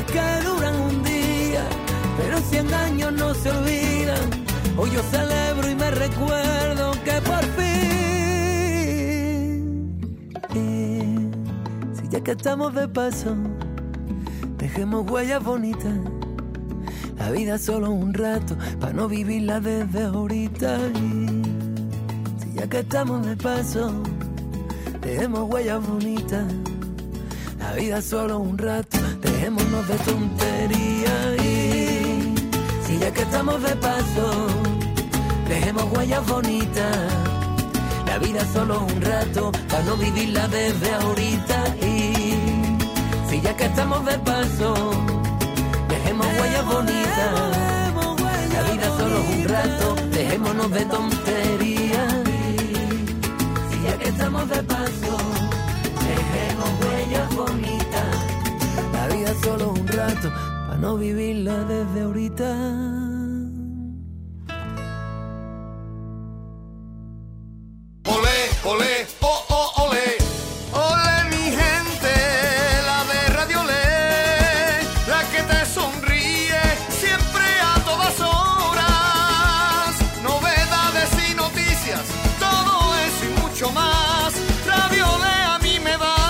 que duran un día, pero 100 años no se olvidan. Hoy yo celebro y me recuerdo que por fin, si ya que estamos de paso, dejemos huellas bonitas. La vida es solo un rato, para no vivirla desde ahorita. Y si ya que estamos de paso, dejemos huellas bonitas. La vida es solo un rato, dejémonos de tonterías. Y si ya que estamos de paso, dejemos huellas bonitas. La vida es solo un rato, para no vivirla desde ahorita. Y si ya que estamos de paso, dejemos huellas bonitas. La vida es solo un rato, dejémonos de tonterías. Si ya que estamos de paso, dejemos huellas bonitas. La vida es solo un rato, para no vivirla desde ahorita. Olé, oh, oh, olé, olé mi gente, la de Radio Olé, la que te sonríe siempre a todas horas, novedades y noticias, todo eso y mucho más, Radio Olé a mí me da.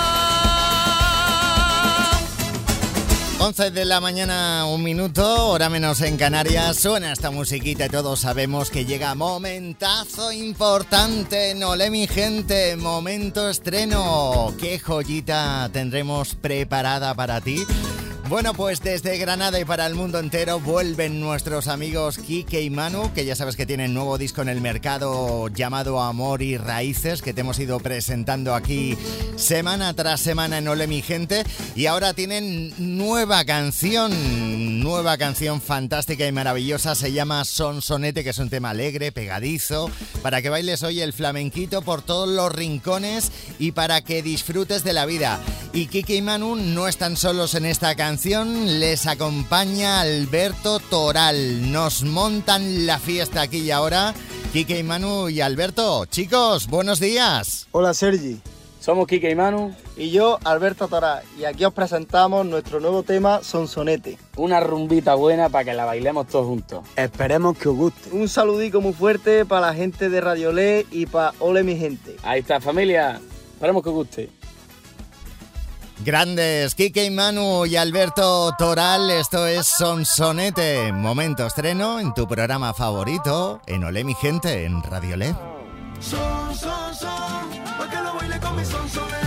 11 de la mañana, 1 minuto, hora menos en Canarias. Suena esta musiquita y todos sabemos que llega momentazo importante en Olé mi gente, momento estreno. ¿Qué joyita tendremos preparada para ti? Bueno, pues desde Granada y para el mundo entero vuelven nuestros amigos Quique y Manu, que ya sabes que tienen nuevo disco en el mercado llamado Amor y Raíces, que te hemos ido presentando aquí semana tras semana en Olé mi gente, y ahora tienen nueva canción fantástica y maravillosa, se llama Sonsonete, que es un tema alegre, pegadizo, para que bailes hoy el flamenquito por todos los rincones y para que disfrutes de la vida. Y Quique y Manu no están solos en esta canción, les acompaña Alberto Toral. Nos montan la fiesta aquí y ahora, Quique y Manu y Alberto. Chicos, buenos días. Hola Sergi. Somos Quique y Manu. Y yo, Alberto Toral. Y aquí os presentamos nuestro nuevo tema, Sonsonete. Una rumbita buena para que la bailemos todos juntos. Esperemos que os guste. Un saludico muy fuerte para la gente de Radio Olé y para Olé mi gente. Ahí está, familia. Esperemos que os guste. Grandes, Quique y Manu y Alberto Toral, esto es Sonsonete, momento estreno en tu programa favorito, en Olé mi gente, en Radio Olé. Son, pa' que lo baile con mi sonsonete.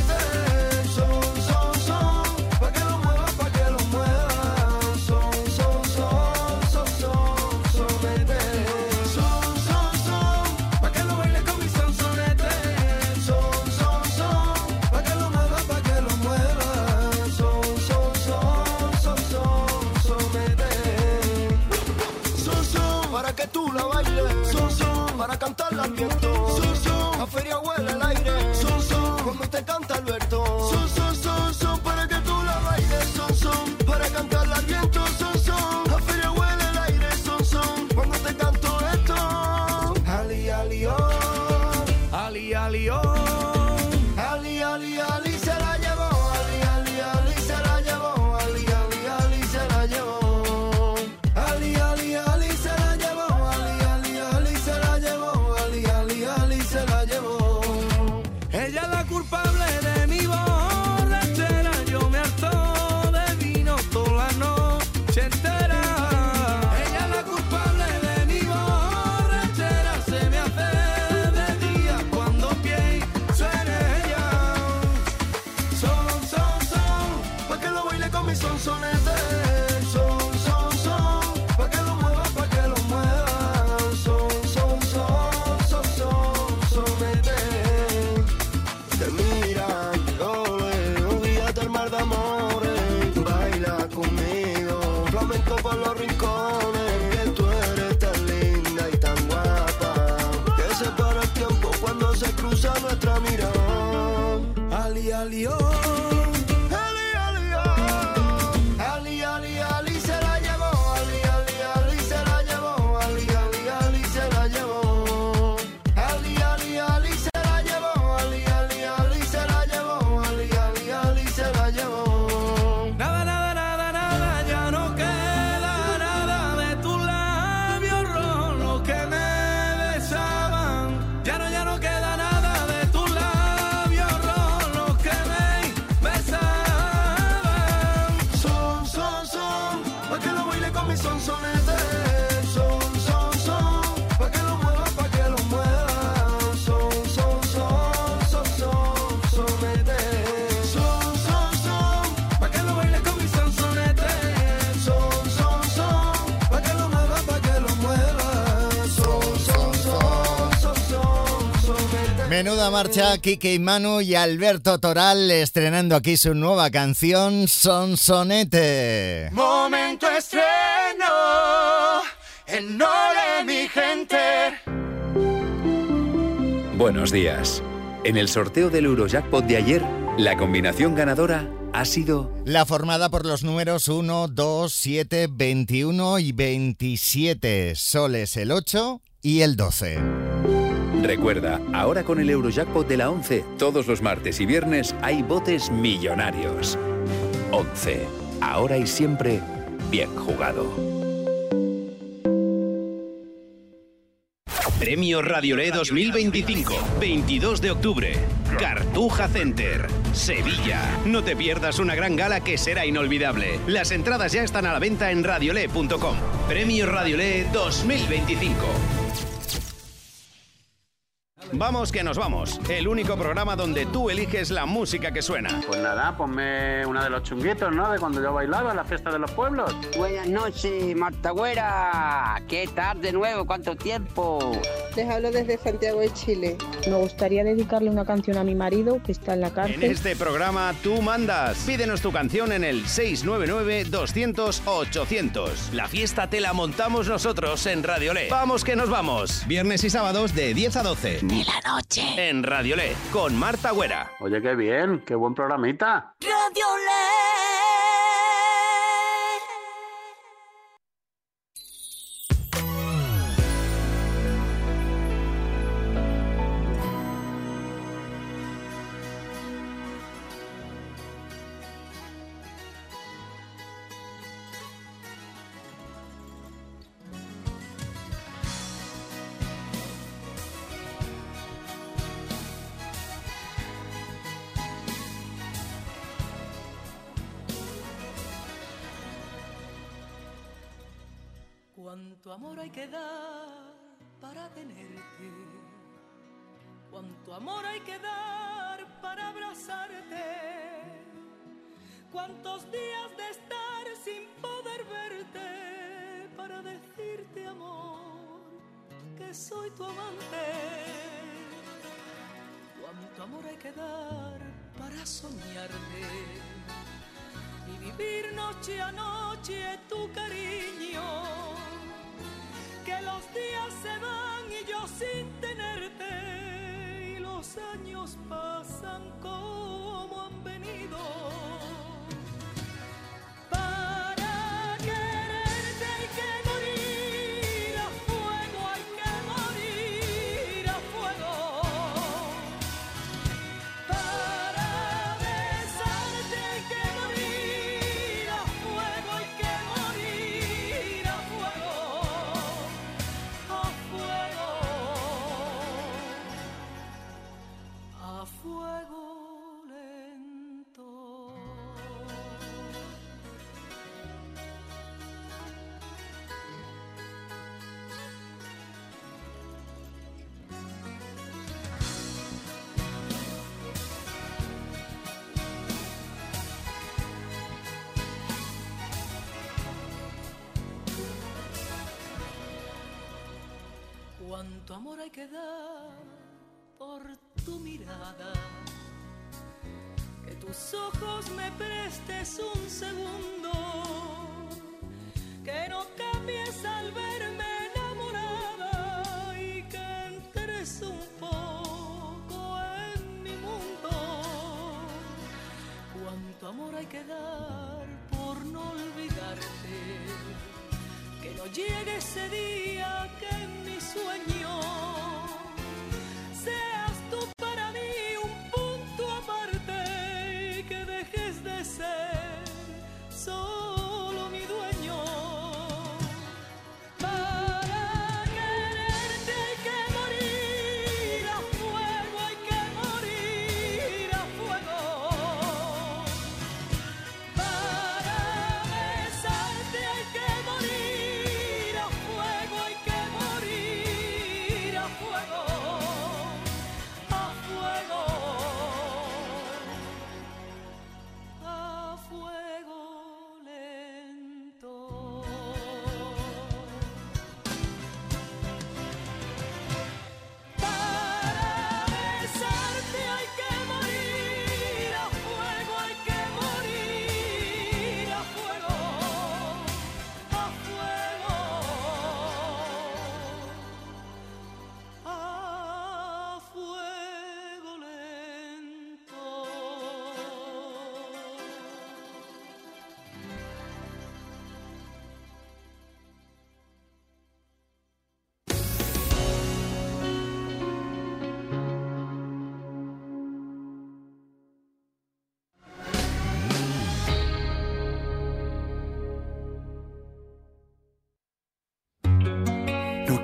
Son, pa' que lo mueva, pa' que lo mueva. Sonsonete. Son, pa' que lo baile con mi sonsonete. Son, pa' que lo mueva, pa' que lo mueva. Sonsonete. Son, para que tú la bailes. Son, para cantarla al viento. A feria huele el aire, cuando te canta Alberto. Son, para que tú la bailes. Son, para cantarla al viento. Son, a feria huele el aire. Son, cuando te canto esto. Ali, ali, oh. Ali, ali, oh. Ali, ali, ali, se la llevó. Ali, ali, ali, se la llevó. Ali, ali, ali, se la llevó. Ali, ali, ali, se la llevó. Ali, ali, ali, se la llevó. Ali, ali, ali, se la llevó. Ella es la culpable de mi borrachera. Yo me harto de vino toda la noche entera. Ella es la culpable de mi borrachera. Se me hace de día cuando pienso en ella. Son, pa' que lo baile con mi sonsonete. Son, pa' que lo mueva, pa' que lo mueva. Sonsonete. Te mira, olvídate el mar de amores. Baila conmigo, flamenco por los rincones. Que tú eres tan linda y tan guapa, que se para el tiempo cuando se cruza nuestra mirada. Ali, ali, oh. Ali, ali, oh. Ali, ali, ali, se la llevó. Ali, ali, ali, se la llevó. Ali, ali, ali, se la llevó. Ali, ali, ali, se la llevó. Ali, ali, ali, se la llevó. Ali, ali, ali, se la llevó. Nada, nada, nada, nada, Menuda marcha, Quique y Manu y Alberto Toral estrenando aquí su nueva canción, Sonsonete. Momento estreno en Ole mi gente. Buenos días. En el sorteo del Eurojackpot de ayer, la combinación ganadora ha sido la formada por los números 1, 2, 7, 21 y 27, soles el 8 y el 12. Recuerda, ahora con el Eurojackpot de la 11, todos los martes y viernes hay botes millonarios. 11. Ahora y siempre, bien jugado. Premio Radiolé 2025, 22 de octubre, Cartuja Center, Sevilla. No te pierdas una gran gala que será inolvidable. Las entradas ya están a la venta en radiolé.com. Premio Radiolé 2025. Vamos que nos vamos. El único programa donde tú eliges la música que suena. Pues nada, ponme una de los chunguitos, ¿no? De cuando yo bailaba en la fiesta de los pueblos. Buenas noches, Marta Güera. ¿Qué tal de nuevo? ¿Cuánto tiempo? Les hablo desde Santiago de Chile. Me gustaría dedicarle una canción a mi marido, que está en la cárcel. En este programa tú mandas. Pídenos tu canción en el 699-200-800. La fiesta te la montamos nosotros en Radiolé. Vamos que nos vamos. Viernes y sábados de 10 a 12. De la noche. En Radiolé, con Marta Güera. Oye, qué bien, qué buen programita. Radiolé. Cuánto amor hay que dar para tenerte, cuánto amor hay que dar para abrazarte, cuántos días de estar sin poder verte para decirte, amor, que soy tu amante. Cuánto amor hay que dar para soñarte y vivir noche a noche tu cariño, que los días se van y yo sin tenerte, y los años pasan como han venido. Para quererte hay que morir a fuego, hay que morir a fuego. Para besarte hay que morir a fuego, hay que morir a fuego. A fuego lento. Cuánto amor hay que dar por tu mirada, que tus ojos me prestes un segundo, que no cambies al verme enamorada y que entres un poco en mi mundo. Cuánto amor hay que dar por no olvidarte, que no llegue ese día que en mi sueño seas tú para mí un punto aparte y que dejes de ser solo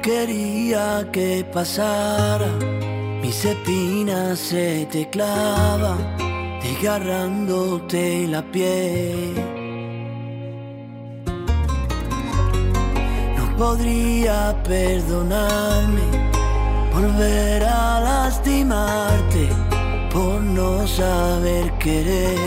quería que pasara, mis espinas se te clavan, desgarrándote la piel. No podría perdonarme, volver a lastimarte, por no saber querer.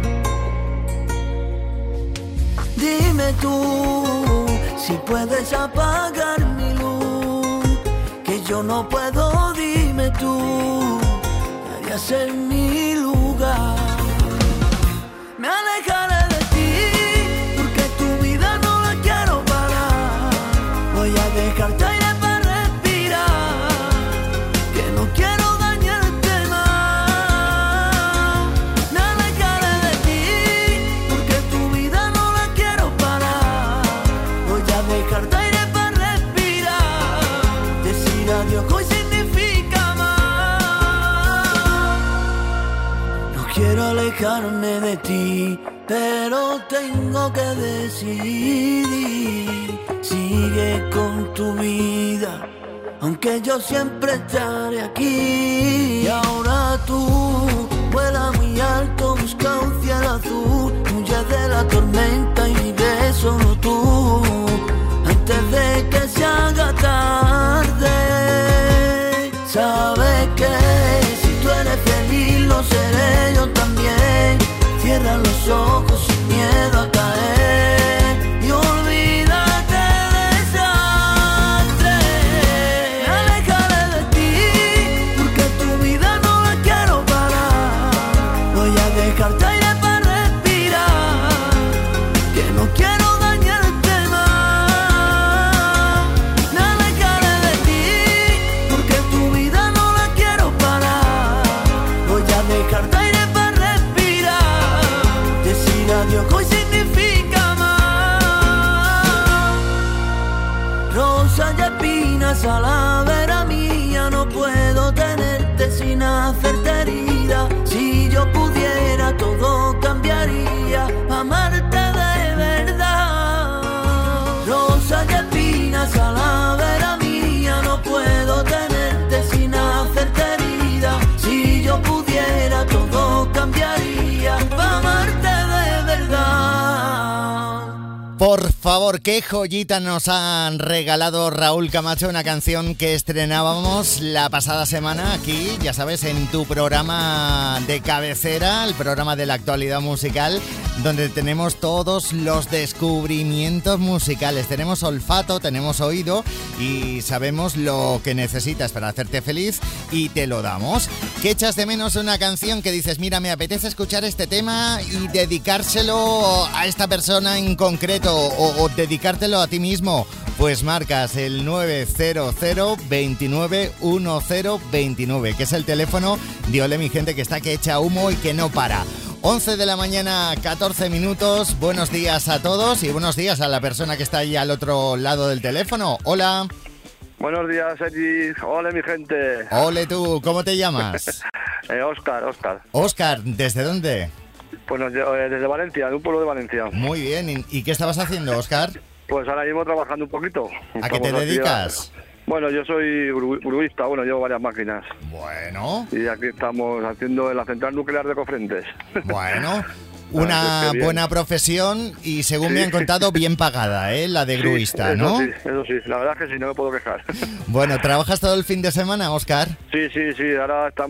Dime tú si puedes apagar mi luz, que yo no puedo. Dime tú, ¿qué harías en mi lugar? Me alejaré de ti, porque tu vida no la quiero parar. Voy a dejarte aire para respirar, que no quiero dañarte más. Me alejaré de ti, porque tu vida no la quiero parar. Voy a dejarte aire para respirar, decir adiós hoy significa más. No quiero alejarme de ti, pero tengo que decidir. Sigue con tu vida, aunque yo siempre estaré aquí. Y ahora tú vuela muy alto, busca un cielo azul, huye de la tormenta y vive solo tú, antes de que se haga tarde. Sabes que si tú eres feliz lo seré yo también. Cierra los ojos sin miedo a caer y olvídate del desastre. Me alejaré de ti, porque tu vida no la quiero parar. Voy a dejarte aire para respirar, que no quiero dañarte más. Me alejaré de ti, porque tu vida no la quiero parar. Voy a dejarte aire para respirar, decir adiós hoy significa más. Rosa y espinas a la vera mía, no puedo tenerte sin hacerte herida. Si yo pudiera todo cambiaría, amarte de verdad. Rosa y espinas a la vera mía, no puedo tenerte sin hacerte herida. Si yo pudiera todo cambiaría, amarte de verdad. Por favor, qué joyita nos han regalado Raúl Camacho, una canción que estrenábamos la pasada semana aquí, ya sabes, en tu programa de cabecera, el programa de la actualidad musical, donde tenemos todos los descubrimientos musicales. Tenemos olfato, tenemos oído y sabemos lo que necesitas para hacerte feliz y te lo damos. ¿Qué echas de menos una canción que dices, mira, me apetece escuchar este tema y dedicárselo a esta persona en concreto o dedicártelo a ti mismo? Pues marcas el 900 29 1029, que es el teléfono de Ole mi gente, que está que echa humo y que no para. 11 de la mañana, 14 minutos. Buenos días a todos y buenos días a la persona que está ahí al otro lado del teléfono. Hola. Buenos días, Sergi. Hola, mi gente. Ole tú, ¿cómo te llamas? Óscar. Óscar, ¿desde dónde? Bueno, desde Valencia, de un pueblo de Valencia. Muy bien. ¿Y qué estabas haciendo, Óscar? Pues ahora mismo trabajando un poquito. ¿A qué te dedicas? Bueno, yo soy gruista, llevo varias máquinas. Bueno. Y aquí estamos haciendo la central nuclear de Cofrentes. Bueno, una buena profesión y según me han contado, bien pagada, la de gruista, ¿no? Eso sí, la verdad es que sí, no me puedo quejar. Bueno, ¿trabajas todo el fin de semana, Óscar? Sí, ahora está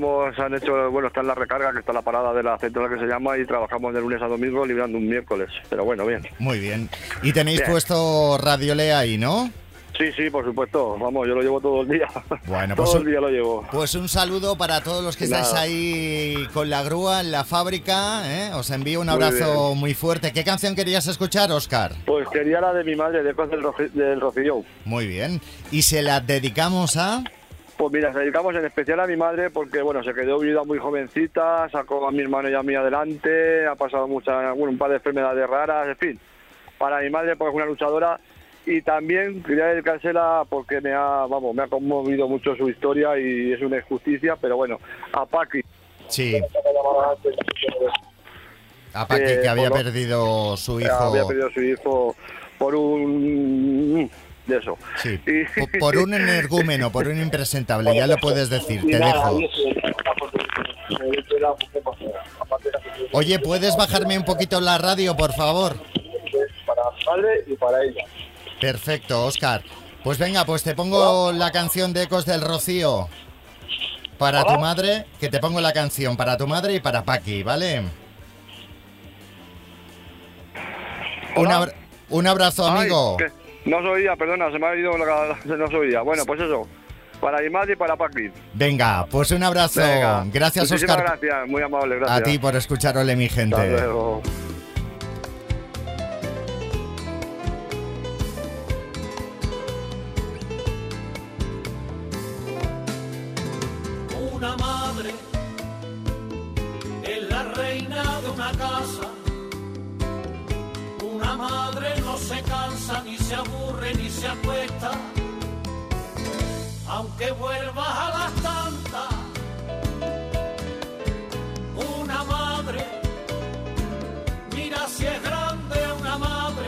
en la recarga, que está la parada de la central que se llama, y trabajamos de lunes a domingo, librando un miércoles, pero bueno, bien. Muy bien. Y tenéis puesto Radiolé ahí, ¿no? Sí, por supuesto. Vamos, yo lo llevo todo el día. Bueno, todo el día lo llevo. Pues un saludo para todos los que estáis ahí con la grúa en la fábrica, Os envío un abrazo muy fuerte. ¿Qué canción querías escuchar, Óscar? Pues quería la de mi madre, de Ecos del Rocío. Muy bien. ¿Y se la dedicamos a...? Pues mira, se dedicamos en especial a mi madre porque, se quedó viuda muy jovencita, sacó a mi hermano y a mí adelante, ha pasado un par de enfermedades raras, en fin. Para mi madre, pues es una luchadora. Y también quería dedicársela porque me ha conmovido mucho su historia y es una injusticia, pero a Paqui. Sí. A Paqui, que había perdido su hijo. Había perdido su hijo por un de eso. Sí, Y... por un energúmeno, por un impresentable, ya lo puedes decir, te dejo. Oye, ¿puedes bajarme un poquito la radio, por favor? Para mi madre y para ella. Perfecto, Óscar. Pues venga, pues te pongo la canción de Ecos del Rocío. Para tu madre, que te pongo la canción para tu madre y para Paqui, ¿vale? Un abrazo, amigo. Ay, no se oía, perdona, se me ha ido no se oía. Bueno, pues eso, para mi madre y para Paqui. Venga, pues un abrazo. Venga. Gracias, Muchísimas Óscar. Gracias, muy amable, gracias. A ti por escuchar Ole mi gente. Hasta luego. Una madre es la reina de una casa. Una madre no se cansa, ni se aburre, ni se acuesta. Aunque vuelvas a las tantas. Una madre, mira si es grande una madre,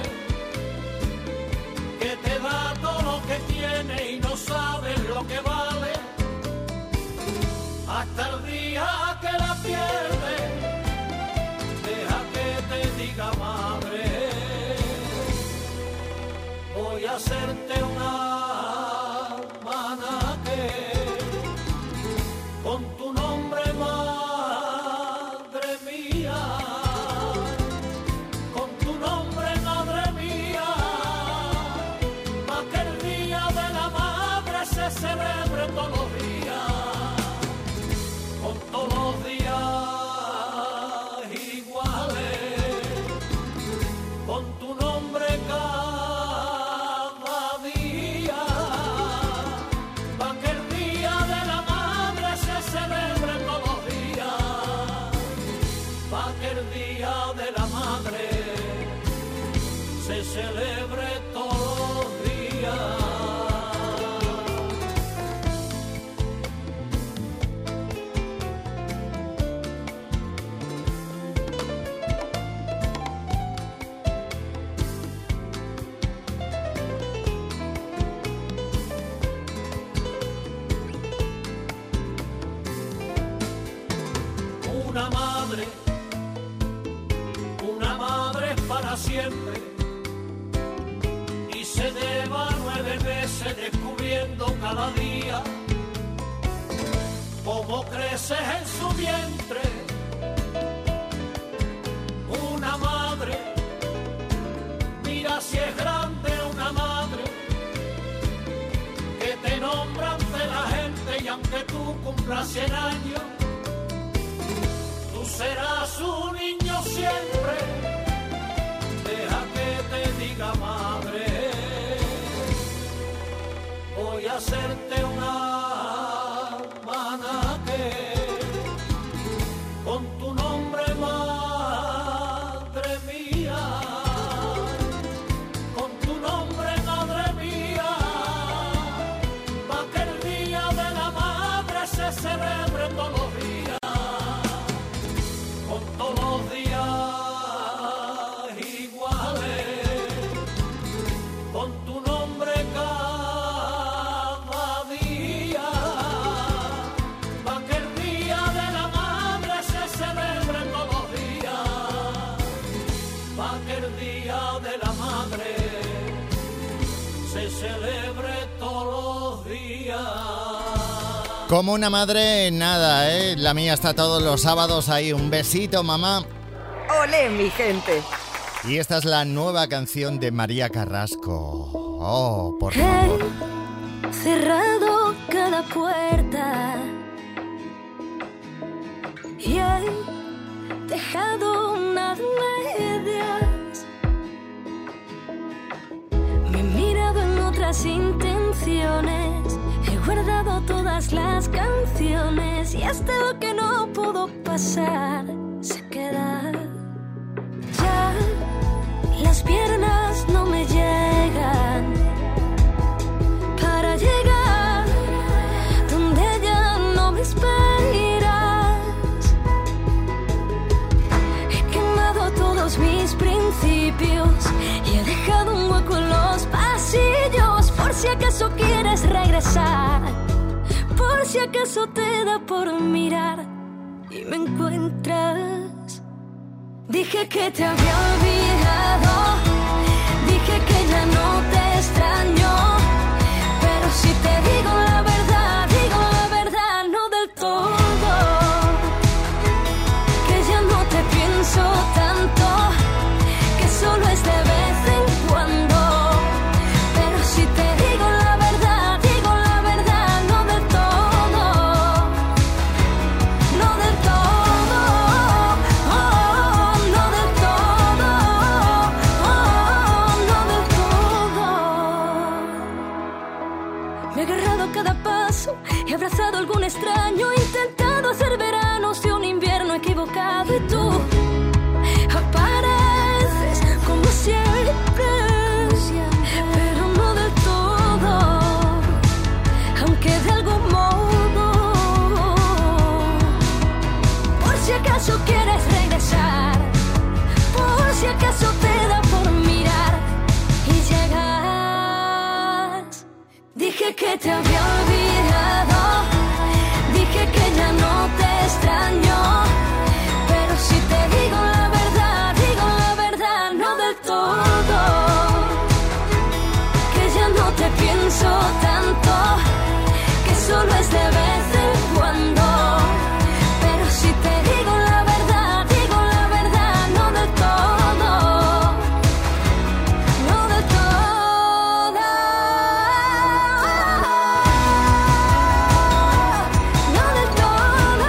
que te da todo lo que tiene y no sabes lo que vale. Hasta el día que la pierdes, deja que te diga madre, voy a hacerte una manaque con tu nombre, madre mía, con tu nombre, madre mía, para que el día de la madre se celebre todos los días. Todos los días iguales, con tu nombre cada día, para que el día de la madre se celebre todos los días, para que el día de la madre se celebre todos los días. Una madre es para siempre, y se lleva 9 meses descubriendo cada día cómo creces en su vientre. Una madre, mira si es grande una madre, que te nombra ante la gente, y aunque tú cumplas 100 años, serás un niño siempre. Deja que te diga madre, voy a hacerte una manaque con tu nombre, madre mía, con tu nombre, madre mía, para que el día de la madre se celebre todos los días. Todos los días iguales, con tu nombre cada día, para que el día de la madre se celebre todos los días, para que el día de la madre se celebre todos los días. Como una madre, nada, ¿eh? La mía está todos los sábados ahí. Un besito, mamá. ¡Olé, mi gente! Y esta es la nueva canción de María Carrasco. Oh, por favor. He cerrado cada puerta y he dejado unas medias. Me he mirado en otras intenciones. He guardado todas las canciones y hasta lo que no pudo pasar se queda. Ya las piernas no me llegan para llegar donde ya no me esperas. He quemado todos mis principios y he dejado un hueco en los pasillos. acaso te da por mirar y me encuentras. Dije que te había olvidado, dije que ya no te extraño, pero si te digo la verdad, no del todo, que ya no te pienso tanto, que solo es de vez en cuando, pero si te digo la verdad, no del todo, no del todo, no del todo, no del todo. Me he agarrado a cada paso, he abrazado a algún extraño, he intentado hacer veranos de un invierno equivocado y tú apareces como siempre, pero no del todo, aunque de algún modo, por si acaso quieres regresar, por si acaso te da por mirar y llegas. Dije que te había olvidado, dije que ya no te extraño, pero si te digo la verdad, no del todo, que ya no te pienso tanto, que solo es de vez en cuando, pero si te digo la verdad, no del todo, no del todo, no del todo,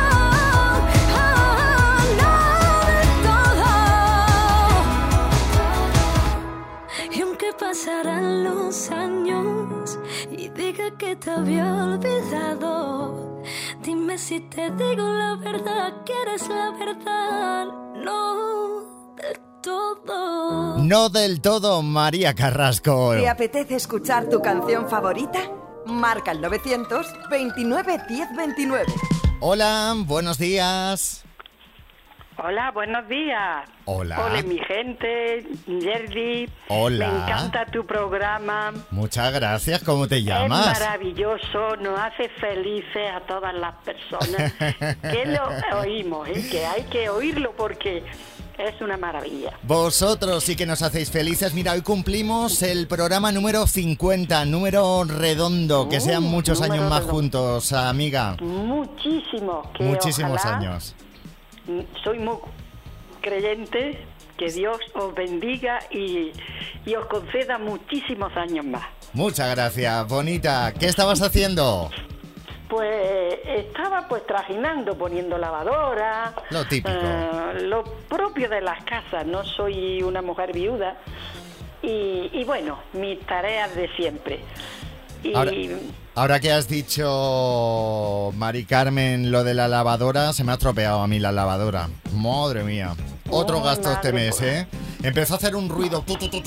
no del todo. Y aunque pasarán los años y diga que te había olvidado, dime si te digo la verdad, ¿quieres la verdad? No del todo. No del todo, María Carrasco. ¿Te apetece escuchar tu canción favorita? Marca el 929 1029. Hola, buenos días. Hola, buenos días. Hola. Hola, mi gente, Yerdi. Hola. Me encanta tu programa. Muchas gracias, ¿cómo te llamas? Es maravilloso, nos hace felices a todas las personas que lo oímos, que hay que oírlo porque es una maravilla. Vosotros sí que nos hacéis felices. Mira, hoy cumplimos el programa número 50, número redondo. Que sean muchos años más redondo. Juntos, amiga. Muchísimos. Que Muchísimos ojalá, años. Soy muy creyente, que Dios os bendiga y os conceda muchísimos años más. Muchas gracias, bonita. ¿Qué estabas haciendo? Pues estaba pues trajinando, poniendo lavadora. Lo típico. Lo propio de las casas. No soy una mujer viuda. Y bueno, mis tareas de siempre. Y Ahora que has dicho, Mari Carmen, lo de la lavadora, se me ha estropeado a mí la lavadora. Madre mía. Otro gasto este mes, ¿eh? Empezó a hacer un ruido.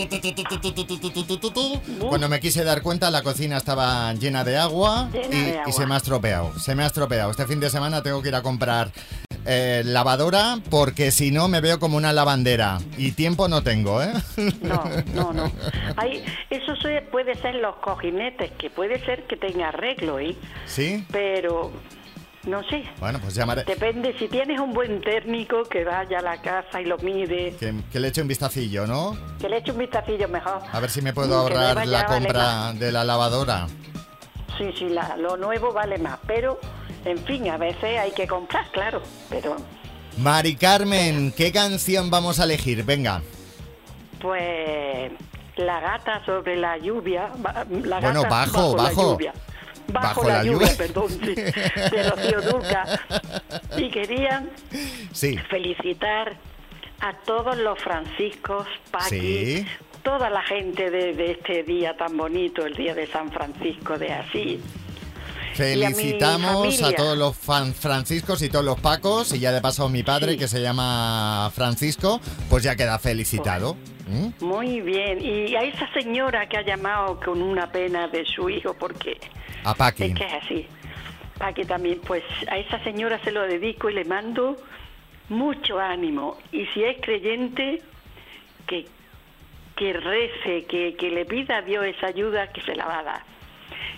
Cuando me quise dar cuenta, la cocina estaba llena de agua y se me ha estropeado. Se me ha estropeado. Este fin de semana tengo que ir a comprar lavadora porque si no me veo como una lavandera. Y tiempo no tengo, ¿eh? No. Eso puede ser los cojinetes, que puede ser que tenga arreglo, ¿eh? ¿Sí? Pero no sé. Bueno, pues llamaré. Depende, si tienes un buen técnico que vaya a la casa y lo mide. Que le eche un vistacillo, ¿no? Que le eche un vistacillo mejor. A ver si me puedo ahorrar la compra de la lavadora. Sí, lo nuevo vale más, pero en fin, a veces hay que comprar, claro, pero... Mari Carmen, ¿qué canción vamos a elegir? Venga. Pues La gata sobre la lluvia. La bueno, gata bajo. La lluvia. Bajo la lluvia, perdón, sí, de Rocío Dúrcal. Y querían felicitar a todos los franciscos, Paqui, toda la gente de este día tan bonito, el día de San Francisco de Asís. Felicitamos a todos los franciscos y todos los Pacos, y ya de paso mi padre, que se llama Francisco, pues ya queda felicitado. Muy bien. Y a esa señora que ha llamado con una pena de su hijo, porque a Paqui. Es que es así. Paqui también, pues a esa señora se lo dedico y le mando mucho ánimo. Y si es creyente, que rece, que le pida a Dios esa ayuda, que se la va a dar.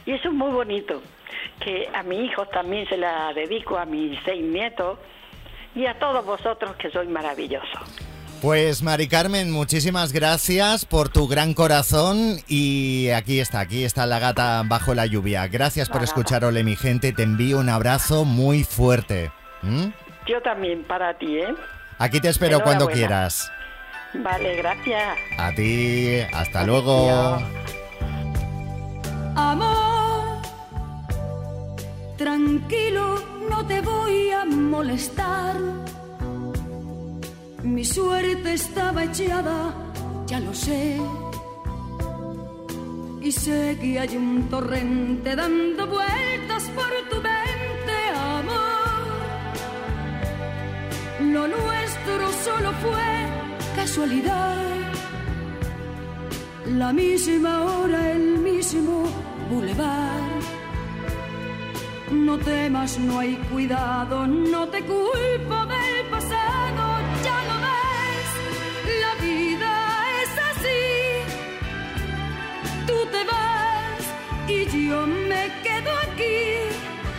Y eso es muy bonito, que a mis hijos también se la dedico, a mis 6 nietos y a todos vosotros que sois maravillosos. Pues Mari Carmen, muchísimas gracias por tu gran corazón y aquí está la gata bajo la lluvia. Gracias por escuchar Ole mi gente, te envío un abrazo muy fuerte. Yo también para ti, ¿eh? Aquí te espero cuando quieras. Vale, gracias. A ti, hasta luego. Adiós. Amor, tranquilo, no te voy a molestar. Mi suerte estaba echada, ya lo sé. Y sé que hay un torrente dando vueltas por tu mente, amor. Lo nuestro solo fue casualidad. La misma hora, el mismo bulevar. No temas, no hay cuidado, no te culpo del pasado. Ya lo ves, la vida es así. Tú te vas y yo me quedo aquí.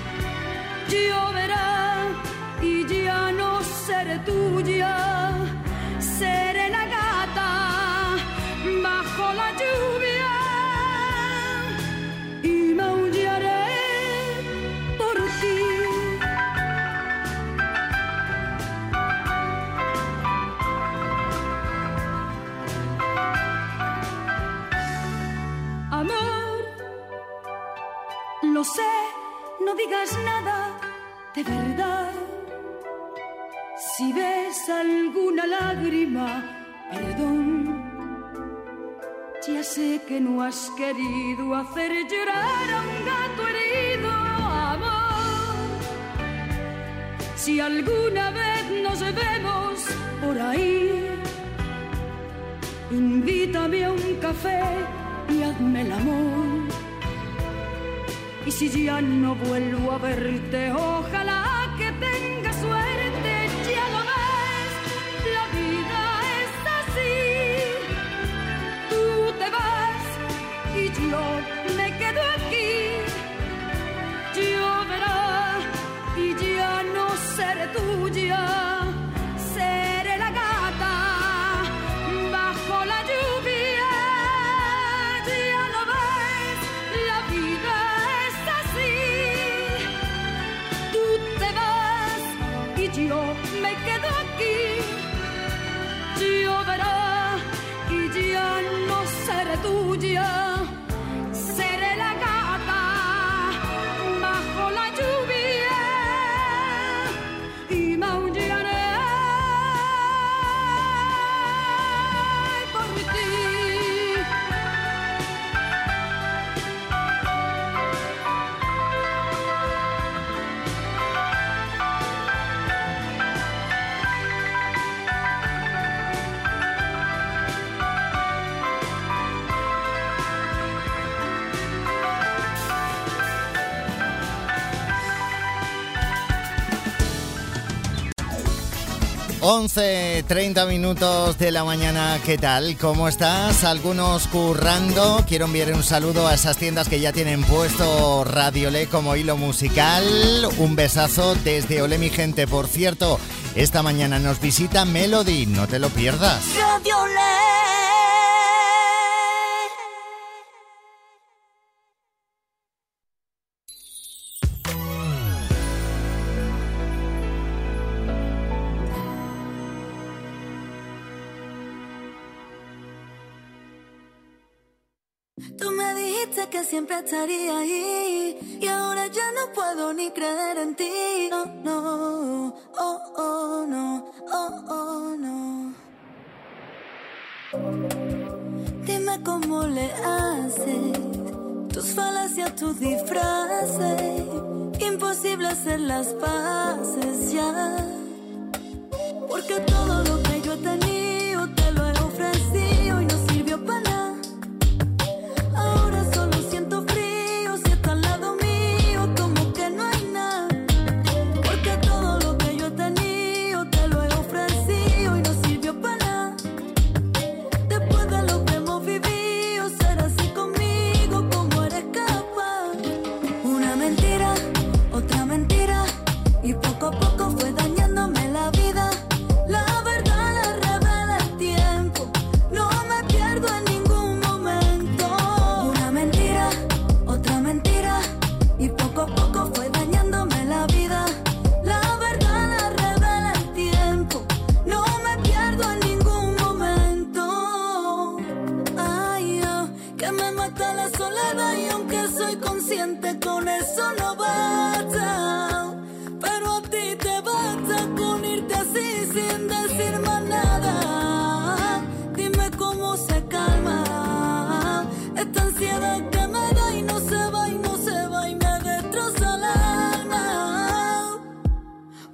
Lloverá y ya no seré tuya. Seré la gata bajo la lluvia y maullaré por ti. Amor, lo sé, no digas nada de verdad. Si ves alguna lágrima, perdón. Ya sé que no has querido hacer llorar a un gato herido, amor. Si alguna vez nos vemos por ahí, invítame a un café y hazme el amor. Y si ya no vuelvo a verte, ojalá que tengas suerte. Ya lo ves, la vida es así. Tú te vas y yo me quedo aquí. Lloverá y ya no seré tuya. Seré la gata bajo la lluvia. Ya lo ves, la vida es así. Tú te vas y yo me quedo aquí. Lloverá y ya no seré tuya. Seré la gata bajo la lluvia y maullaré por ti. Once, 30 minutos de la mañana, ¿qué tal? ¿Cómo estás? Algunos currando. Quiero enviar un saludo a esas tiendas que ya tienen puesto Radiolé como hilo musical. Un besazo desde Ole mi gente. Por cierto, esta mañana nos visita Melody, no te lo pierdas. Radiolé. Tú me dijiste que siempre estaría ahí y ahora ya no puedo ni creer en ti. No, no, oh, oh, no, oh, oh, no. Dime cómo le haces, tus falacias, tus disfraces. Imposible hacer las paces ya, porque todo lo que yo he tenido te lo he ofrecido y no sirvió para nada. Ahora solo siento frío si está al lado mío, como que no hay nada. Porque todo lo que yo he tenido te lo he ofrecido y no sirvió para nada. Después de lo que hemos vivido, ser así conmigo como eres capaz.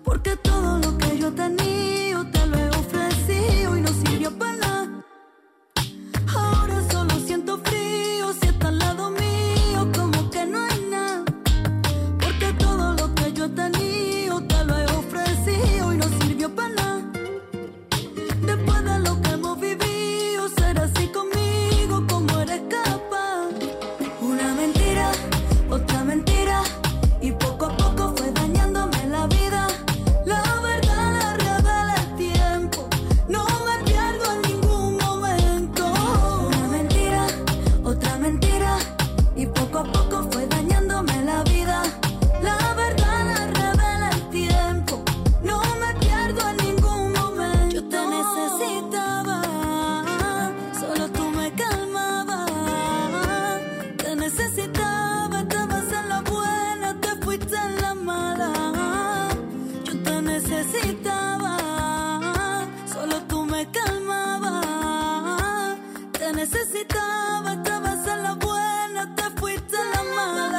porque todo lo que yo he tenido te lo he ofrecido y no sirvió para nada. Ahora solo siento frío si está al lado mío, como que no hay nada, porque todo lo que yo he tenido te lo he ofrecido y no sirvió para nada. Después de lo que hemos vivido, ser así conmigo como eres capaz. Una mentira, otra mentira, y poco a poco fue dañándome la vida. La verdad la revela el tiempo, no me pierdo en ningún momento. Una mentira, otra mentira, y poco a poco fue dañándome la vida. La verdad la revela el tiempo, no me pierdo en ningún momento. Yo te necesitaba, solo tú me calmabas. Te necesitaba, estabas en la buena, te fuiste en la mala. Yo te necesitaba, solo tú me calmabas. Te necesitaba, estabas en la buena, te fuiste en la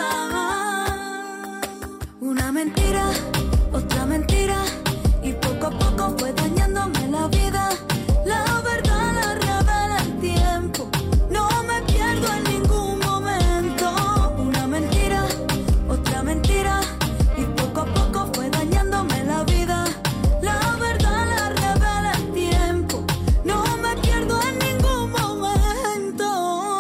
mala. Una mentira, otra mentira, y poco a poco fue dañándome la vida. La verdad la revela el tiempo, no me pierdo en ningún momento. Una mentira, otra mentira, y poco a poco fue dañándome la vida. La verdad la revela el tiempo, no me pierdo en ningún momento.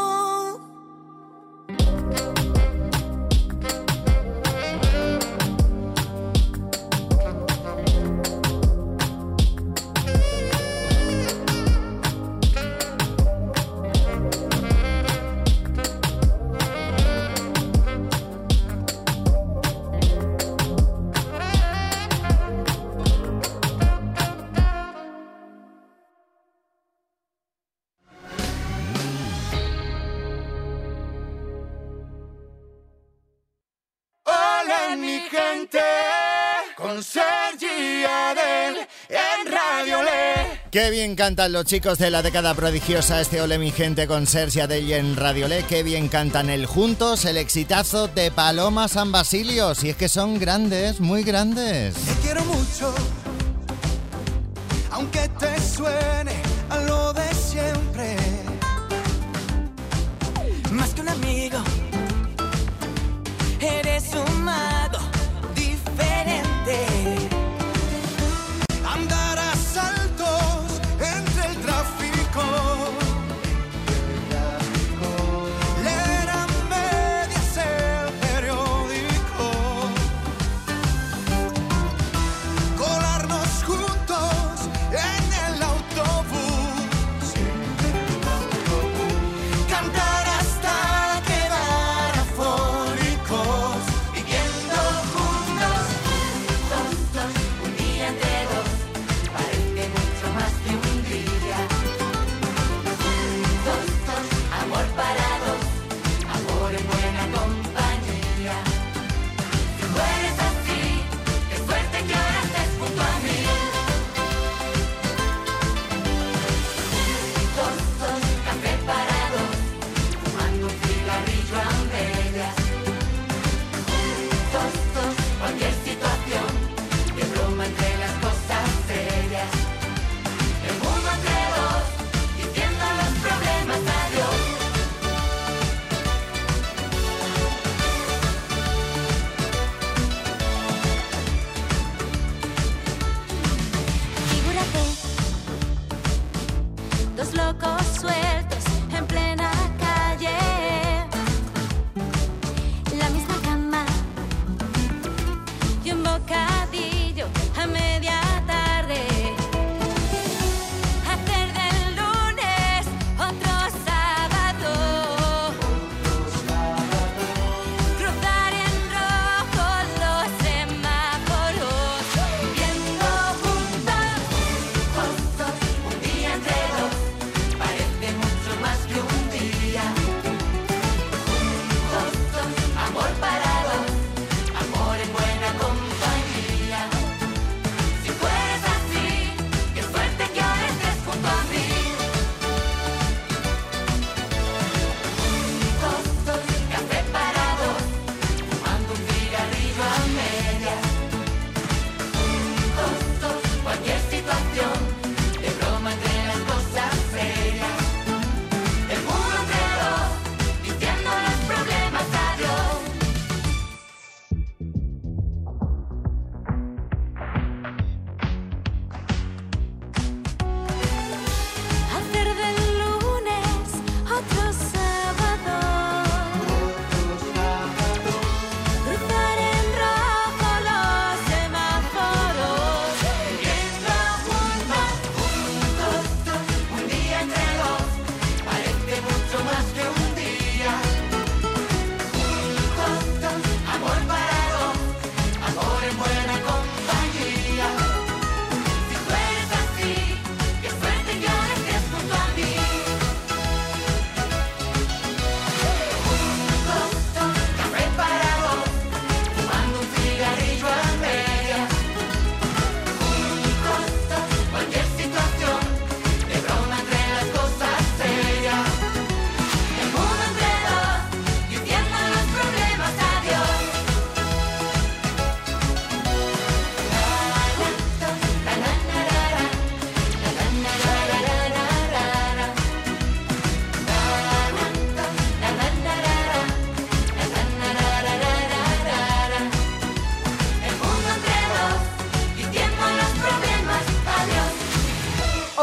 Hola mi gente, con Sergi y Adel en Radio Le. Qué bien cantan los chicos de la década prodigiosa, este Ole mi gente con Sergi Adel en Radio Le. Qué bien cantan el Juntos, el exitazo de Paloma San Basilio. Si es que son grandes, muy grandes. Te quiero mucho, aunque te suene a lo de siempre. Más que un amigo, eres un mago diferente. Andar a saltos entre el tráfico, leer a medias el periódico, colarnos juntos en el autobús, cantar hasta quedar afónicos, viviendo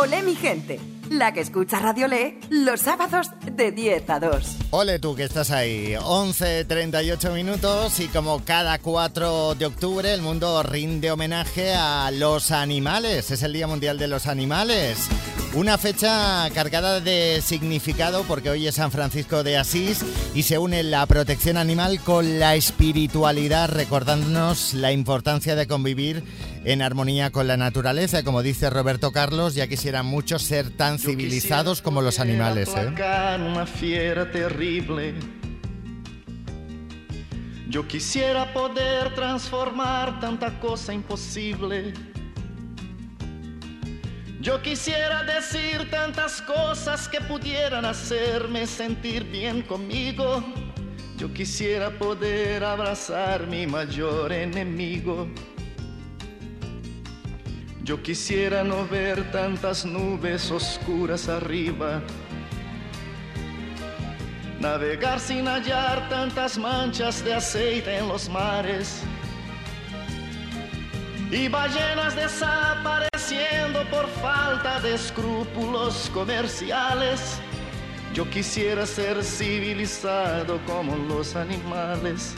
Olé mi gente, la que escucha Radio Le los sábados de 10 a 2. Ole tú que estás ahí, 11:38 minutos y como cada 4 de octubre el mundo rinde homenaje a los animales. Es el Día Mundial de los Animales. Una fecha cargada de significado porque hoy es San Francisco de Asís y se une la protección animal con la espiritualidad, recordándonos la importancia de convivir en armonía con la naturaleza. Como dice Roberto Carlos, ya quisieran muchos ser tan civilizados como los animales, ¿eh? Una fiera terrible. Yo quisiera poder transformar tanta cosa imposible. Yo quisiera decir tantas cosas que pudieran hacerme sentir bien conmigo. Yo quisiera poder abrazar mi mayor enemigo. Yo quisiera no ver tantas nubes oscuras arriba, navegar sin hallar tantas manchas de aceite en los mares y ballenas desapareciendo por falta de escrúpulos comerciales. Yo quisiera ser civilizado como los animales.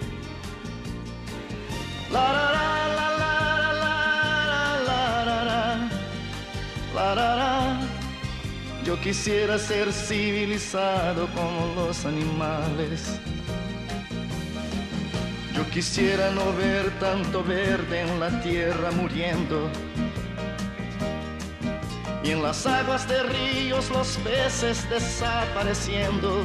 La, la, la, la, la, la, la, la, la, la, la. Yo quisiera ser civilizado como los animales. Yo quisiera no ver tanto verde en la tierra muriendo y en las aguas de ríos los peces desapareciendo.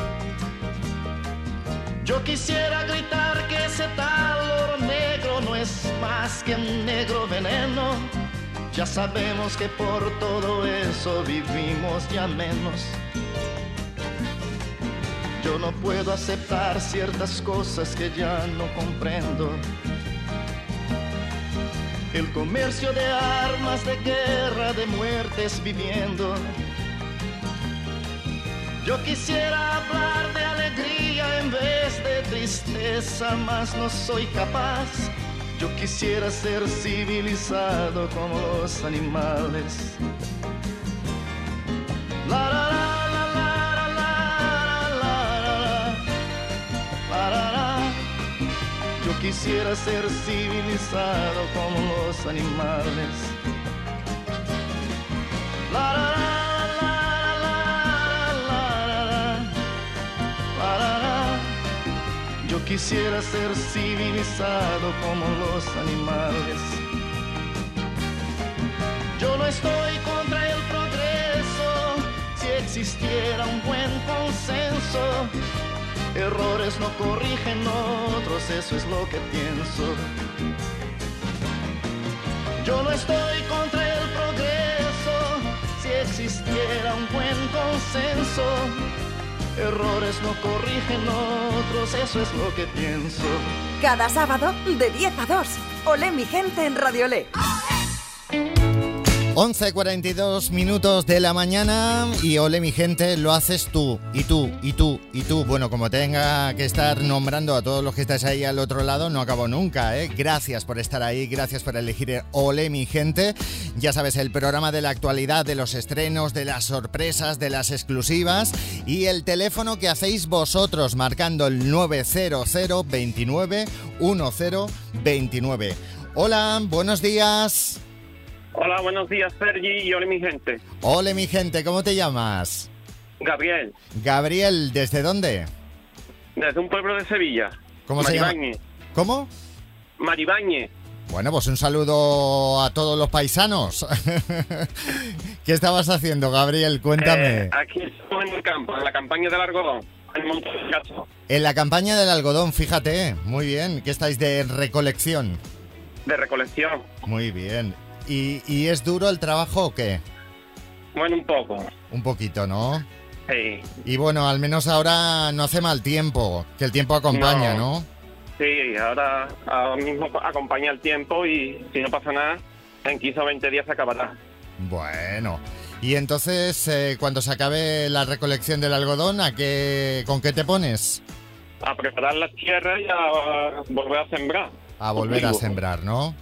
Yo quisiera gritar que ese tal oro negro no es más que un negro veneno. Ya sabemos que por todo eso vivimos ya menos. Yo no puedo aceptar ciertas cosas que ya no comprendo. El comercio de armas, de guerra, de muertes viviendo. Yo quisiera hablar de alegría en vez de tristeza, mas no soy capaz. Yo quisiera ser civilizado como los animales. La, la, la. Yo quisiera ser civilizado como los animales. La, la, la, la, la, la, la, la. Yo quisiera ser civilizado como los animales. Yo no estoy contra el progreso, si existiera un buen consenso. Errores no corrigen otros, eso es lo que pienso. Yo no estoy contra el progreso, si existiera un buen consenso. Errores no corrigen otros, eso es lo que pienso. Cada sábado de 10 a 2, Olé mi gente en Radio Le. 11:42 minutos de la mañana y Olé mi gente, lo haces tú, y tú, y tú, y tú. Bueno, como tenga que estar nombrando a todos los que estáis ahí al otro lado, no acabo nunca, ¿eh? Gracias por estar ahí, gracias por elegir Olé mi gente. Ya sabes, el programa de la actualidad, de los estrenos, de las sorpresas, de las exclusivas y el teléfono que hacéis vosotros marcando el 900 29 1029. Hola, buenos días. Hola, buenos días, Sergi, y ole mi gente. Ole mi gente, ¿cómo te llamas? Gabriel. Gabriel, ¿desde dónde? Desde un pueblo de Sevilla. ¿Cómo se llama? ¿Cómo? Maribañez. Bueno, pues un saludo a todos los paisanos. ¿Qué estabas haciendo, Gabriel? Cuéntame. Aquí estamos en el campo, en la campaña del algodón, en Monte del Cacho. En la campaña del algodón, fíjate. Muy bien, ¿qué estáis de recolección? De recolección. Muy bien. ¿Y es duro el trabajo o qué? Bueno, un poco. Un poquito, ¿no? Sí. Y bueno, al menos ahora no hace mal tiempo, que el tiempo acompaña, ¿no? Sí, ahora mismo acompaña el tiempo y si no pasa nada, en 15 o 20 días se acabará. Bueno, y entonces cuando se acabe la recolección del algodón, ¿con qué te pones? A preparar las tierras y a volver a sembrar. A volver a sembrar, ¿no?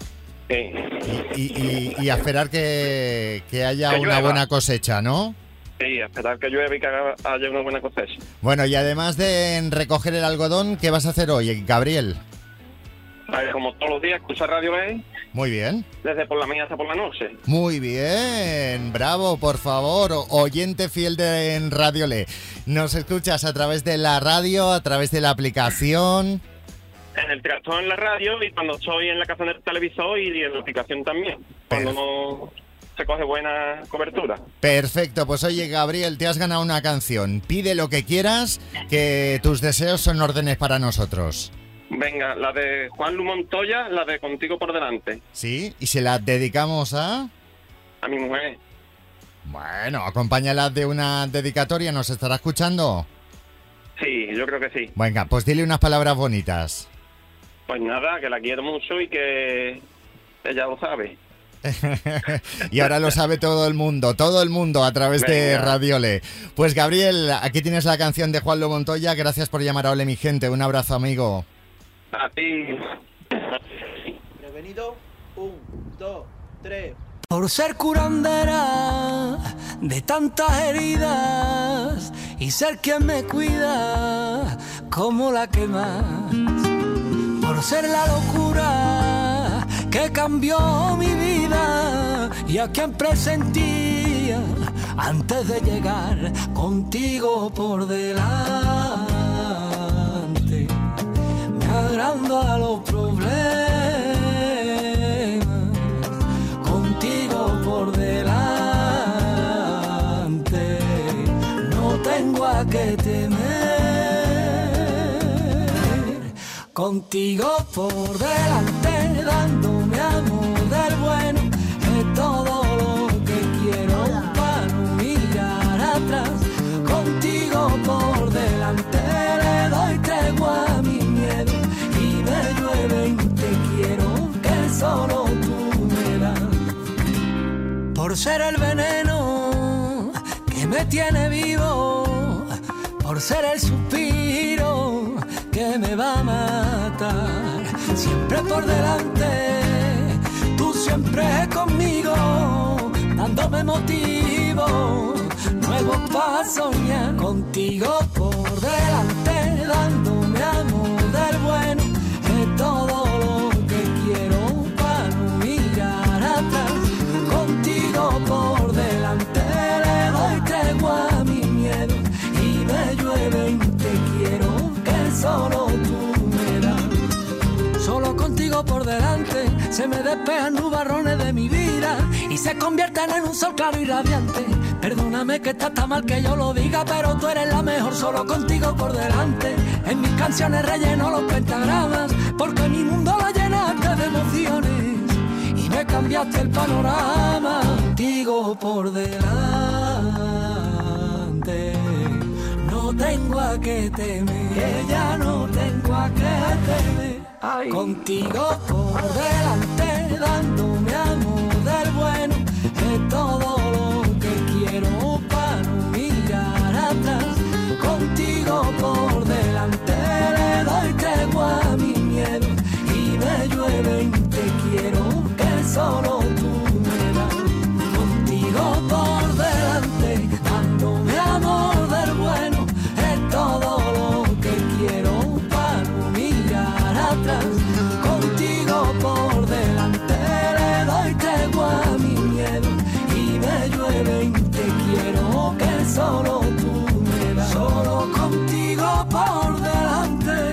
Sí. Y a esperar que haya Que una llueva. buena cosecha, ¿no? Sí, a esperar que llueva y que haya una buena cosecha. Bueno, y además de recoger el algodón, ¿qué vas a hacer hoy, Gabriel? A ver, como todos los días, escuchar Radio Ley, Muy bien. desde por la mañana hasta por la noche. Muy bien, bravo, por favor, oyente fiel de en Radio Le. Nos escuchas a través de la radio, a través de la aplicación. En el tractor, en la radio, y cuando estoy en la casa del televisor y en la aplicación también. Cuando no se coge buena cobertura. Perfecto, pues oye, Gabriel, te has ganado una canción. Pide lo que quieras, que tus deseos son órdenes para nosotros. Venga, la de Juan Lu Montoya, la de Contigo por delante. ¿Sí? ¿Y se la dedicamos a...? A mi mujer. Bueno, acompáñala de una dedicatoria, ¿nos estará escuchando? Sí, yo creo que sí. Venga, pues dile unas palabras bonitas. Pues nada, que la quiero mucho y que ella lo sabe. Y ahora lo sabe todo el mundo a través de Venga. Radio Le. Pues Gabriel, aquí tienes la canción de Juan Lu Montoya. Gracias por llamar a Ole mi gente. Un abrazo, amigo. A ti. Prevenido, 1, 2, 3. Por ser curandera de tantas heridas y ser quien me cuida como la que más. Por ser la locura que cambió mi vida y a quien presentía antes de llegar contigo por delante. Me agrando a los problemas. Por delante, no tengo a qué temer. Contigo por delante, dándome amor del bueno, es todo lo que quiero para no mirar atrás. Contigo por delante, le doy tregua a mi miedo y me llueve y te quiero, que solo tú me das. Por ser el veneno que me tiene vivo, por ser el suspiro que me va a matar. Siempre por delante, tú siempre conmigo, dándome motivo nuevo para soñar. Contigo por delante, dándome amor del bueno, es todo lo que quiero para no mirar atrás. Contigo por delante, le doy tregua a mi miedo y me llueve y te quiero, que solo tú me das. Solo contigo por delante se me despejan nubarrones de mi vida y se convierten en un sol claro y radiante. Perdóname que está tan mal que yo lo diga, pero tú eres la mejor. Solo contigo por delante, en mis canciones relleno los pentagramas, porque mi mundo lo llenaste de emociones y me cambiaste el panorama. Contigo por delante, no tengo a qué temer, que ya no tengo a qué temer. Ay. Contigo por delante, dándome amor del bueno, es todo lo que quiero para no mirar atrás. Contigo por delante, le doy tregua a mi miedo y me llueve y te quiero, que solo tú me das. Contigo por delante, dándome amor del bueno, es todo lo que quiero para no mirar atrás. Contigo por delante, le doy tregua a mi miedo y me llueve y te quiero, que solo tú me das. Solo contigo por delante.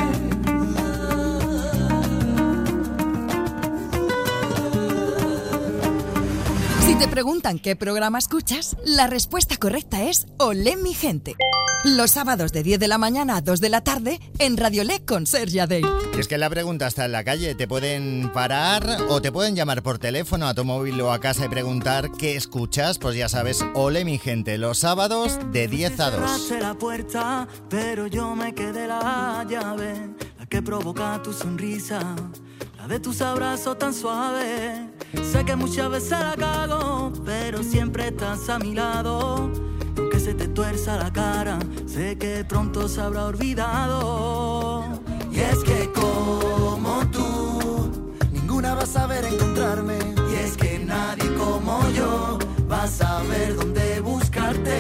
Si te preguntan qué programa escuchas, la respuesta correcta es Olé mi gente. Los sábados de 10 de la mañana a 2 de la tarde en Radio Le con Sergi Adey. Y es que la pregunta está en la calle. Te pueden parar o te pueden llamar por teléfono a tu móvil o a casa y preguntar qué escuchas. Pues ya sabes, Olé mi gente, los sábados de 10 a 2. Cerraste la puerta, pero yo me quedé la llave, la que provoca tu sonrisa, la de tus abrazos tan suaves. Sé que muchas veces la cago, pero siempre estás a mi lado. Aunque se te tuerza la cara, sé que pronto se habrá olvidado. Y es que como tú, ninguna va a vas a saber encontrarme. Y es que nadie como yo va a saber dónde buscarte.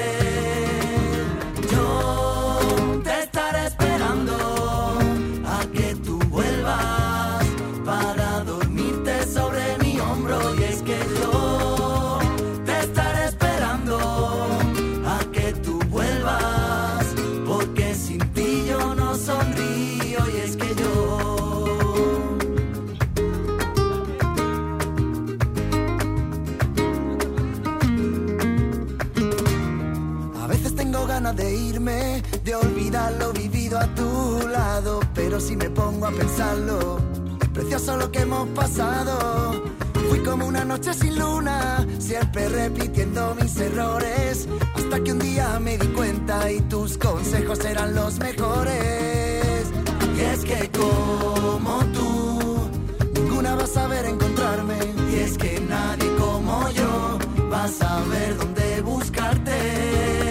Yo te estaré esperando a que tú vuelvas para dormirte sobre mi hombro. Y es que yo te estaré esperando a que tú vuelvas, porque sin ti yo no sonrío. Y es que ganas de irme, de olvidar lo vivido a tu lado, pero si me pongo a pensarlo, es precioso lo que hemos pasado. Fui como una noche sin luna, siempre repitiendo mis errores, hasta que un día me di cuenta y tus consejos eran los mejores. Y es que como tú, ninguna va a saber encontrarme. Y es que nadie como yo va a saber dónde buscarte.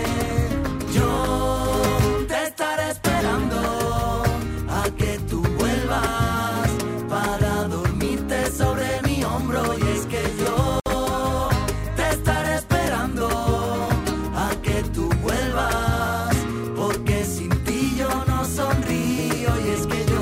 Yo te estaré esperando a que tú vuelvas para dormirte sobre mi hombro. Y es que yo te estaré esperando a que tú vuelvas, porque sin ti yo no sonrío. Y es que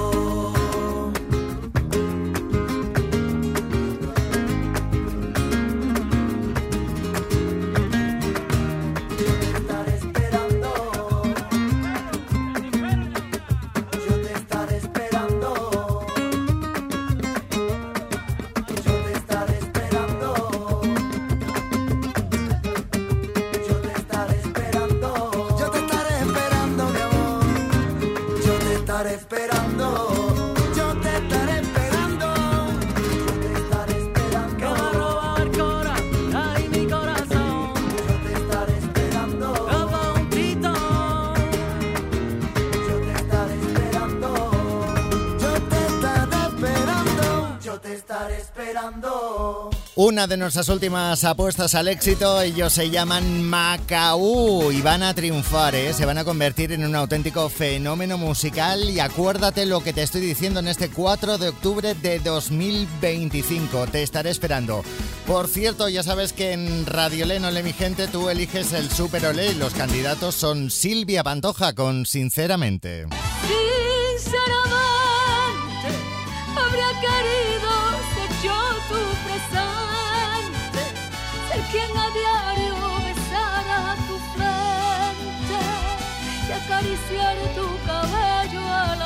una de nuestras últimas apuestas al éxito. Ellos se llaman Macaú y van a triunfar, ¿eh? Se van a convertir en un auténtico fenómeno musical. Y acuérdate lo que te estoy diciendo en este 4 de octubre de 2025. Te estaré esperando. Por cierto, ya sabes que en Radio Le, no le mi gente, tú eliges el Super Olé y los candidatos son Silvia Pantoja con Sinceramente. Sinceramente, habría querido ser yo tu presente, ser quien a diario besara tu frente y acariciar tu cabello al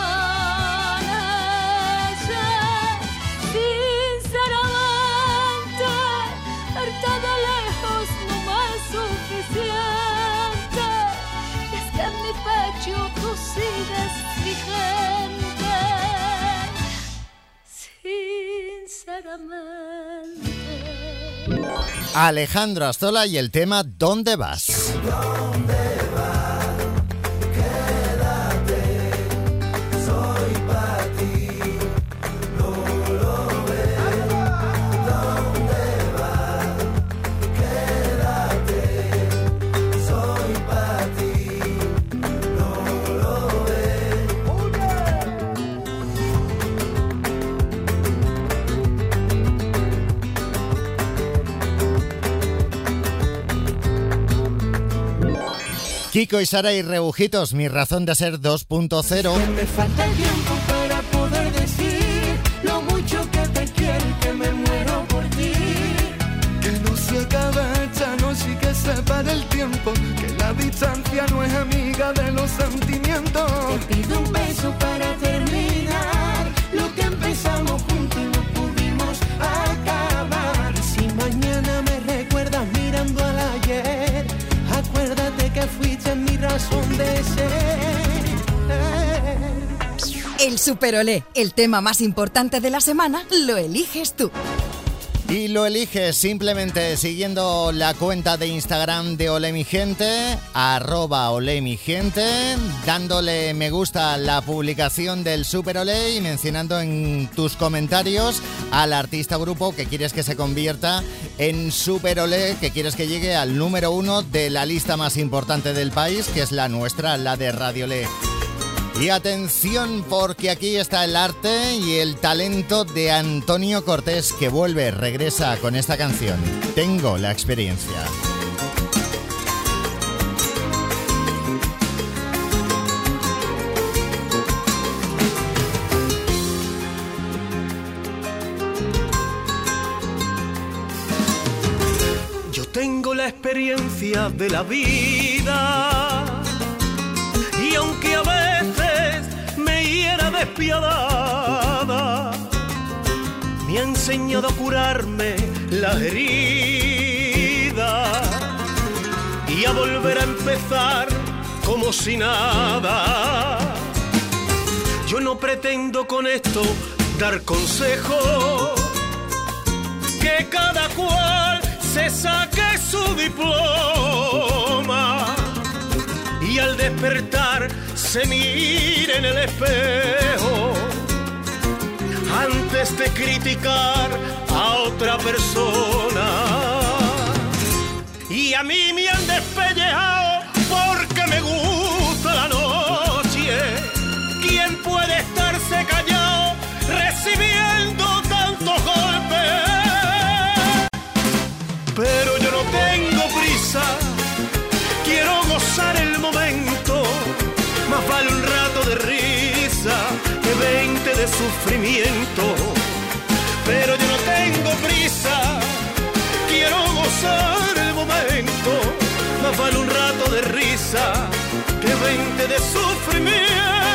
amanecer. Sinceramente, verte de lejos no me es suficiente, y es que en mi pecho tú sigues vigente. Sinceramente. Alejandro Astola y el tema ¿Dónde vas? ¿Dónde vas? Quédate, soy para ti, no lo ves. ¿Dónde vas? Quédate, soy para ti, no lo ves. Kiko y Sara y Rebujitos, mi razón de ser 2.0. Me falta el tiempo para poder decir lo mucho que te quiero y que me muero por ti. Que no se acaba esta noche y que se pare el tiempo, que la distancia no es amiga de los sentimientos. Te pido un beso para terminar lo que empezamos juntos y no pudimos acabar. Si mañana me recuerdas mirando al ayer, acuérdate que fuiste mi razón de ser. El Super Olé, el tema más importante de la semana, lo eliges tú. Y lo eliges simplemente siguiendo la cuenta de Instagram de Olé mi gente, @OléMiGente, dándole me gusta a la publicación del Super Olé y mencionando en tus comentarios al artista o grupo que quieres que se convierta en Super Olé, que quieres que llegue al número 1 de la lista más importante del país, que es la nuestra, la de Radio Le. Y atención, porque aquí está el arte y el talento de Antonio Cortés, que regresa con esta canción. Tengo la experiencia. Tengo la experiencia de la vida y aunque a veces me hiera despiadada, me ha enseñado a curarme las heridas y a volver a empezar como si nada. Yo no pretendo con esto dar consejos, que cada cual se saque su diploma y al despertar se mire en el espejo antes de criticar a otra persona. Y a mí me han despellejado porque me gusta la noche. ¿Quién puede estarse callado recibiendo tantos golpes? Pero yo no tengo prisa, quiero gozar el momento. Más vale un rato de risa que 20 de sufrimiento. Pero yo no tengo prisa, quiero gozar el momento. Más vale un rato de risa que 20 de sufrimiento.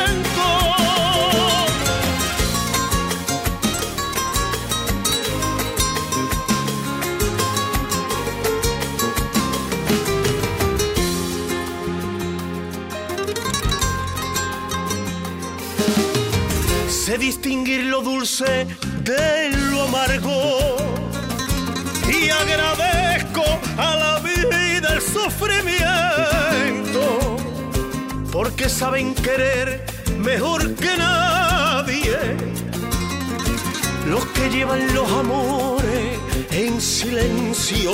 Sé distinguir lo dulce de lo amargo y agradezco a la vida el sufrimiento, porque saben querer mejor que nadie los que llevan los amores en silencio.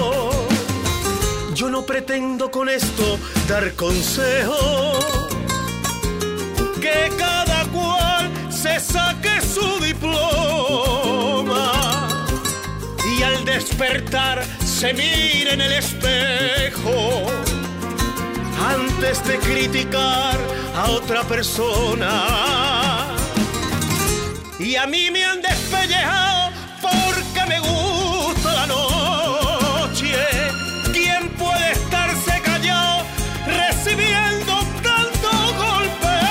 Yo no pretendo con esto dar consejos, que cada cual se saque su diploma y al despertar se mire en el espejo antes de criticar a otra persona. Y a mí me han despellejado porque me gusta la noche. ¿Quién puede estarse callado recibiendo tantos golpes?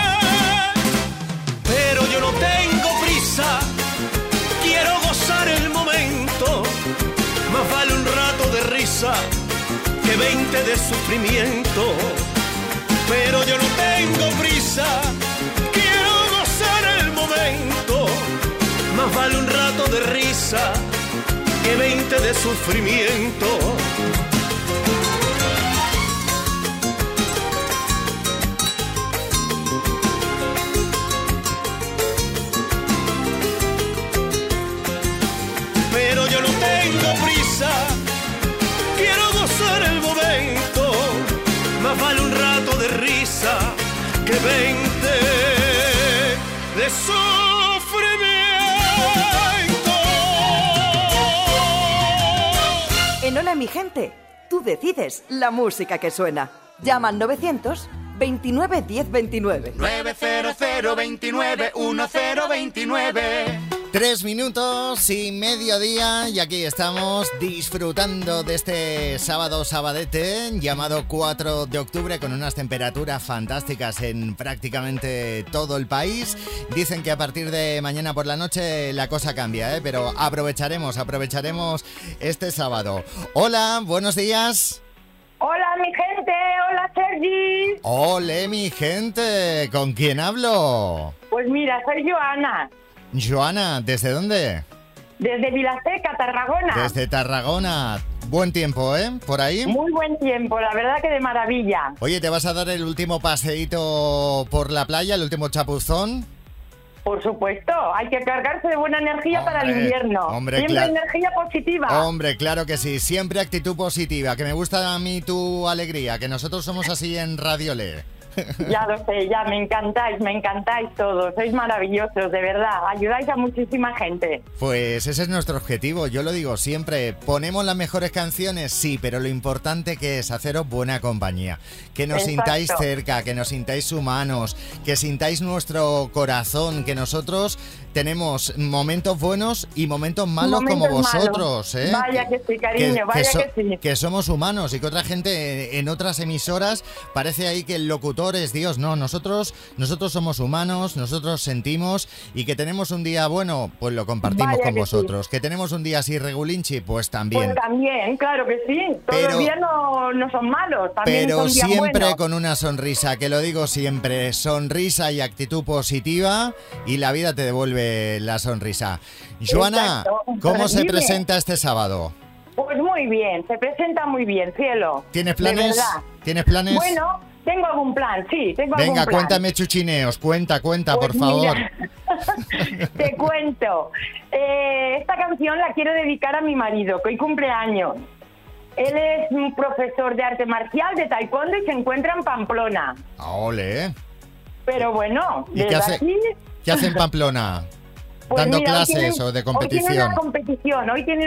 Pero yo no tengo prisa, quiero gozar el momento. Más vale un rato de risa que 20 de sufrimiento. Pero yo no tengo prisa, quiero gozar el momento. Más vale un rato de risa que 20 de sufrimiento. Pero yo no tengo prisa, quiero gozar el momento. Más vale un rato de risa que 20 de sufrimiento. En Hola mi gente, tú decides la música que suena. Llama al 900 29 10 29. 900 29 1029. 3 minutos y mediodía y aquí estamos disfrutando de este sábado sabadete llamado 4 de octubre con unas temperaturas fantásticas en prácticamente todo el país. Dicen que a partir de mañana por la noche la cosa cambia, pero aprovecharemos este sábado. Hola, buenos días. Hola mi gente, hola Sergi. Hola mi gente, ¿con quién hablo? Pues mira, soy Joana. Joana, ¿desde dónde? Desde Vilaseca, Tarragona. Desde Tarragona. Buen tiempo, ¿eh? ¿Por ahí? Muy buen tiempo, la verdad que de maravilla. Oye, ¿te vas a dar el último paseíto por la playa, el último chapuzón? Por supuesto, hay que cargarse de buena energía para el invierno. Siempre energía positiva. Hombre, claro que sí, siempre actitud positiva, que me gusta a mí tu alegría, que nosotros somos así en Radio Le. Ya lo sé, ya me encantáis todos, sois maravillosos, de verdad, ayudáis a muchísima gente. Pues ese es nuestro objetivo, yo lo digo siempre, ponemos las mejores canciones, sí, pero lo importante que es haceros buena compañía, que nos sintáis cerca, que nos sintáis humanos, que sintáis nuestro corazón, que nosotros tenemos momentos buenos y momentos malos como vosotros, ¿eh? Vaya que sí, cariño, que sí. Que somos humanos y que otra gente en otras emisoras parece ahí que el locutor es Dios. No, nosotros somos humanos, nosotros sentimos y que tenemos un día bueno, pues lo compartimos con vosotros. Sí. Que tenemos un día así regulinchi, pues también. Pues también, claro que sí. Todos los días no son malos, también pero son días siempre buenos. Con una sonrisa, que lo digo siempre, sonrisa y actitud positiva y la vida te devuelve la sonrisa. Joana, ¿cómo se presenta este sábado? Pues muy bien, se presenta muy bien, cielo. ¿Tienes planes? ¿Tienes planes? Bueno, tengo algún plan, sí, tengo algún plan. Venga, cuéntame chuchineos, cuenta, pues por favor. Te cuento. Esta canción la quiero dedicar a mi marido, que hoy cumple años. Él es un profesor de arte marcial, de taekwondo, y se encuentra en Pamplona. ¡Ole! Pero bueno, ¿y qué hace en Pamplona? Pues ¿Dando mira, clases o de competición? Hoy tiene una competición, hoy tiene